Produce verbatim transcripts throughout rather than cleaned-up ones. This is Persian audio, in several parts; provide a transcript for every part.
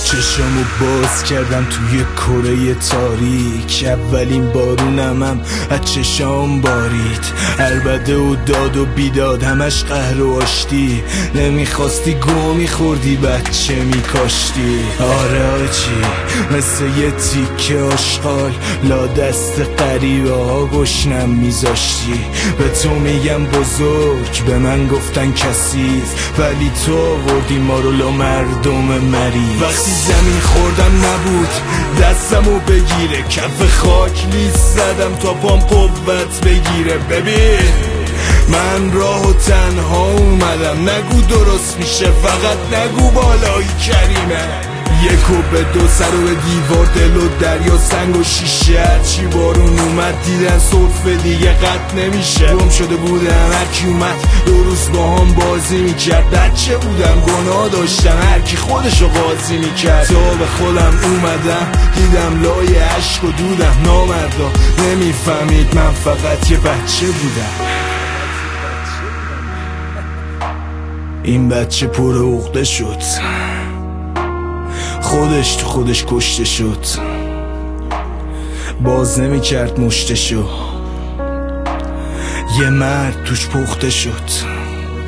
چشامو باز کردم توی کره تاریک، اولین بارونم هم از چشام بارید. عربده و داد و بیداد همش قهر و آشتی، نمیخواستی گو میخوردی بچه میکاشتی. آره آجی مثل یه تیکه آشغال لا دست قریبه ها گشنم میذاشتی. به تو میگم بزرگ، به من گفتن کثیف، ولی تو آوردی ما رو لا مردم مریض. وقتی زمین خوردم نبود دستمو بگیره، کف خاک لیست زدم تا پام قوت بگیره. ببین من راه و تنها اومدم، نگو درست میشه فقط نگو بالای کریمه. یکو به دو سر و به دیوار، دل و دریا سنگ و شیشه، هرچی بارون اومد دیدن صرف دیگه قط نمیشه. گم شده بودم هرکی اومد دو روز با هم بازی میکرد. بچه بودم گناه داشتم هرکی خودشو قاضی میکرد. تا به خودم اومدم دیدم لای عشق و دودم. نامردا نمیفهمید من فقط یه بچه بودم. این بچه پر عقده شد، خودش تو خودش کشته شد، باز نمی کرد مشتشو. یه مرد توش پخته شد،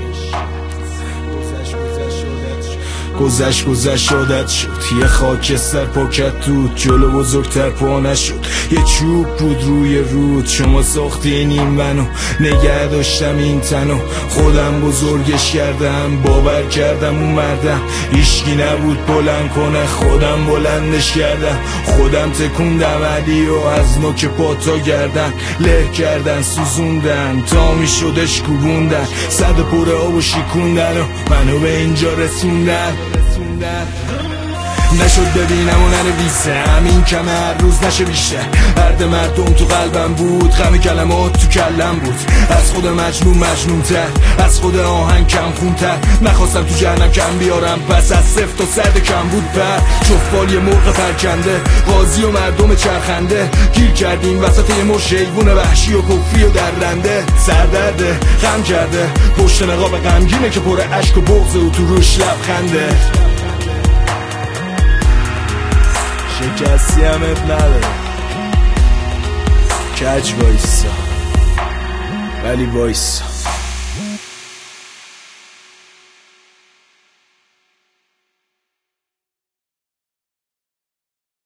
گذشت گذشت عادت شد. یه خاکستر پاکت دود، جلو بزرگتر پا نشد. یه چوب بود روی رود، شما ساختین این منو، نگه داشتم این تنو. خودم بزرگش کردم، باور کردم اون مردم هیچکی نبود بلند کنه، خودم بلندش کردم. خودم تکوندم علی و از نوک پاتا گردن له کردن، سوزوندن تا می شدش کوبوندن. صد پره آب و شیکوندن و منو به اینجا رسوندن. نشد ببینم و ننویسم این کمه هر روز نشه بیشتر. درد مردم تو قلبم بود، غم کلمات تو کلم بود. از خود مجنون مجنون تر، از خود آهنگ کم خونتر. نخواستم تو جهنم کم بیارم، پس از صفر تا صد کم بود پر. جفتبال یه مرغ پرکنده، قاضی و مردم چرخنده. گیر کردیم وسط یه مش حیوون وحشی و کفری و درنده. سردرده غم کرده پشت نقاب غمگینه که پر اشک و بغض و تو روش لبخنده. شکستی همت نداره، کج وایسا ولی وایسا.